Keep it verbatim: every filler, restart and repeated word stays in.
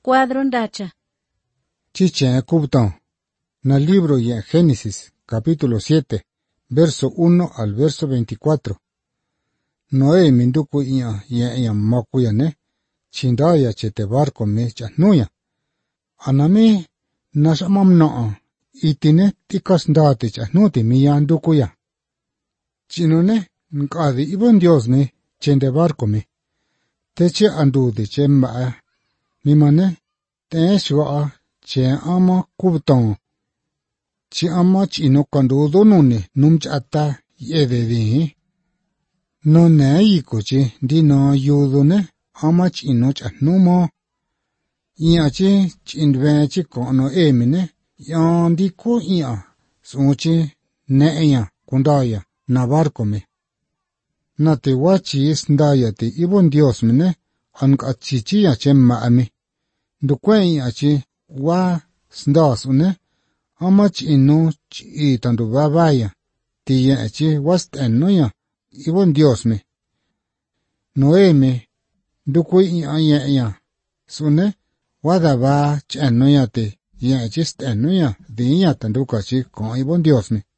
Cuadro ndacha. Chichen cubton. Na libro y en Génesis, capítulo siete, verso uno al verso veinticuatro. Noé minduku iya iya iya makuya ne, chindaya chete barco me chahnuya. Anami nasamam naa, itine tikas ndate chahnuti miya ndukuya. Chinone nkadi ibon Dios me chende barco me. Teche andu de che maa, mimane te shua che ama kubton. Chi ama chino kandu donune numchata yede di. No ne yikochi di no yudune ama chino chahnumo. Ia chi chindve chi kono emine yan di ku ia suchi ne ia kundaya na barco me. Na te wachi isndaya te ibon Dios mene anka chichi ya che maami. Ndukwe ia chi wa sndas une ama chino chi tandu babaya ti ya chi wast eno ya ibon Dios me. Noe me ndukwe ia ia ia sune wada ba cheno ya te ya chi steno ya di ya tandu ka chi kon ibon Dios me.